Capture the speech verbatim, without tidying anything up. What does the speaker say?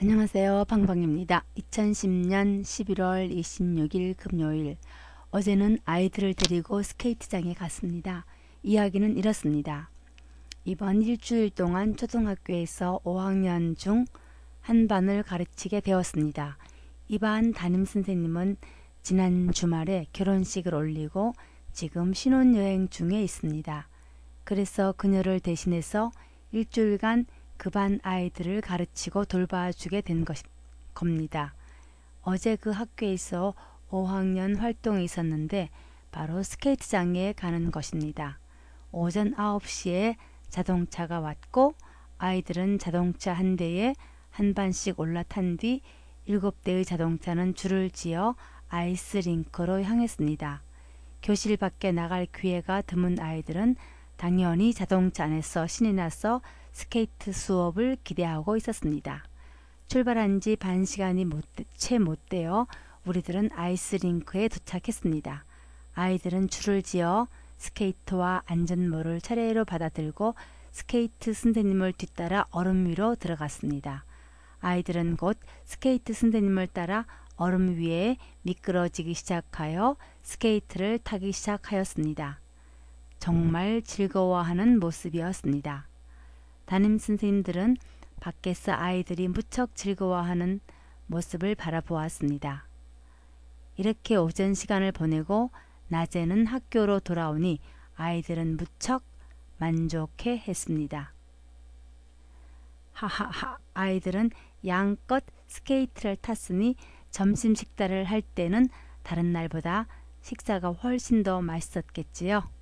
안녕하세요. 방방입니다. 이천십년 십일월 이십육일 금요일. 어제는 아이들을 데리고 스케이트장에 갔습니다. 이야기는 이렇습니다. 이번 일주일 동안 초등학교에서 오학년 중 한 반을 가르치게 되었습니다. 이 반 담임선생님은 지난 주말에 결혼식을 올리고 지금 신혼여행 중에 있습니다. 그래서 그녀를 대신해서 일주일간 그 반 아이들을 가르치고 돌봐주게 된 것, 겁니다. 어제 그 학교에서 오학년 활동이 있었는데 바로 스케이트장에 가는 것입니다. 오전 아홉 시에 자동차가 왔고 아이들은 자동차 한 대에 한 반씩 올라탄 뒤 일곱 대의 자동차는 줄을 지어 아이스링크로 향했습니다. 교실 밖에 나갈 기회가 드문 아이들은 당연히 자동차 안에서 신이 나서 스케이트 수업을 기대하고 있었습니다. 출발한 지 반 시간이 채 못 되어 우리들은 아이스링크에 도착했습니다. 아이들은 줄을 지어 스케이트와 안전모를 차례로 받아들고 스케이트 선생님을 뒤따라 얼음 위로 들어갔습니다. 아이들은 곧 스케이트 선생님을 따라 얼음 위에 미끄러지기 시작하여 스케이트를 타기 시작하였습니다. 정말 즐거워하는 모습이었습니다. 담임 선생님들은 밖에서 아이들이 무척 즐거워하는 모습을 바라보았습니다. 이렇게 오전 시간을 보내고 낮에는 학교로 돌아오니 아이들은 무척 만족해 했습니다. 하하하, 아이들은 양껏 스케이트를 탔으니 점심 식사를 할 때는 다른 날보다 식사가 훨씬 더 맛있었겠지요.